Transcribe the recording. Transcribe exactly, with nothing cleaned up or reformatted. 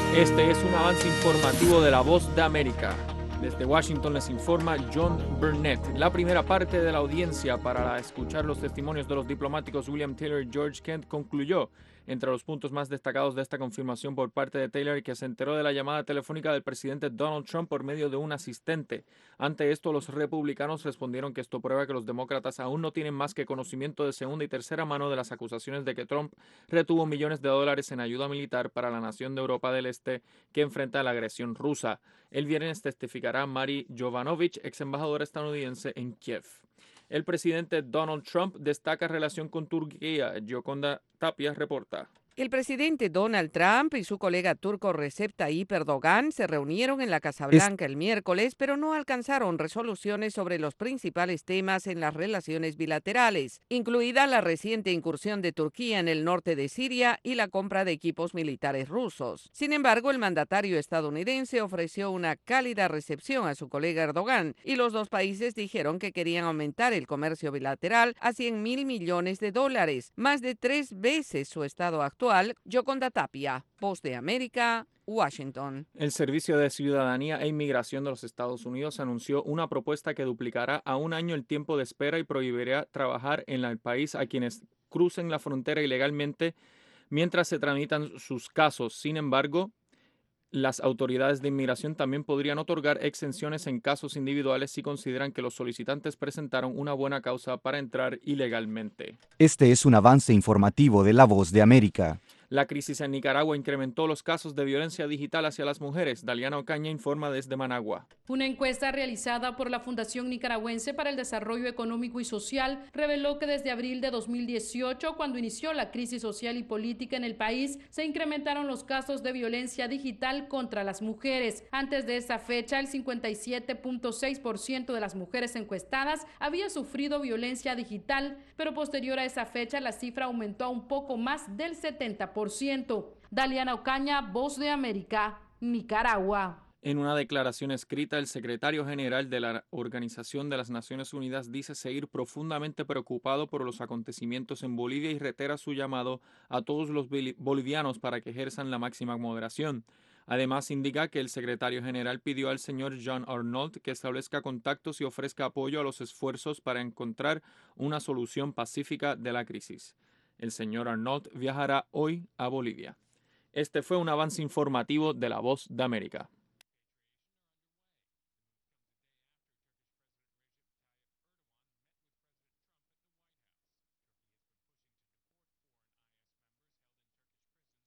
Este es un avance informativo de La Voz de América. Desde Washington les informa John Burnett. La primera parte de la audiencia para escuchar los testimonios de los diplomáticos William Taylor y George Kent concluyó. Entre los puntos más destacados de esta confirmación por parte de Taylor, que se enteró de la llamada telefónica del presidente Donald Trump por medio de un asistente. Ante esto, los republicanos respondieron que esto prueba que los demócratas aún no tienen más que conocimiento de segunda y tercera mano de las acusaciones de que Trump retuvo millones de dólares en ayuda militar para la nación de Europa del Este que enfrenta la agresión rusa. El viernes testificará Mary Jovanovic, ex embajadora estadounidense en Kiev. El presidente Donald Trump destaca relación con Turquía. Yoconda Tapia reporta. El presidente Donald Trump y su colega turco Recep Tayyip Erdogan se reunieron en la Casa Blanca el miércoles, pero no alcanzaron resoluciones sobre los principales temas en las relaciones bilaterales, incluida la reciente incursión de Turquía en el norte de Siria y la compra de equipos militares rusos. Sin embargo, el mandatario estadounidense ofreció una cálida recepción a su colega Erdogan y los dos países dijeron que querían aumentar el comercio bilateral a cien mil millones de dólares, más de tres veces su estado actual. Yoconda Tapia, Voz de América, Washington. El Servicio de Ciudadanía e Inmigración de los Estados Unidos anunció una propuesta que duplicará a un año el tiempo de espera y prohibirá trabajar en el país a quienes crucen la frontera ilegalmente mientras se tramitan sus casos. Sin embargo, las autoridades de inmigración también podrían otorgar exenciones en casos individuales si consideran que los solicitantes presentaron una buena causa para entrar ilegalmente. Este es un avance informativo de La Voz de América. La crisis en Nicaragua incrementó los casos de violencia digital hacia las mujeres. Daliana Ocaña informa desde Managua. Una encuesta realizada por la Fundación Nicaragüense para el Desarrollo Económico y Social reveló que desde abril de dos mil dieciocho, cuando inició la crisis social y política en el país, se incrementaron los casos de violencia digital contra las mujeres. Antes de esa fecha, el cincuenta y siete punto seis por ciento de las mujeres encuestadas había sufrido violencia digital, pero posterior a esa fecha la cifra aumentó a un poco más del setenta por ciento. Daliana Ocaña, Voz de América, Nicaragua. En una declaración escrita, el secretario general de la Organización de las Naciones Unidas dice seguir profundamente preocupado por los acontecimientos en Bolivia y reitera su llamado a todos los bolivianos para que ejerzan la máxima moderación. Además, indica que el secretario general pidió al señor John Arnold que establezca contactos y ofrezca apoyo a los esfuerzos para encontrar una solución pacífica de la crisis. El señor Arnold viajará hoy a Bolivia. Este fue un avance informativo de La Voz de América.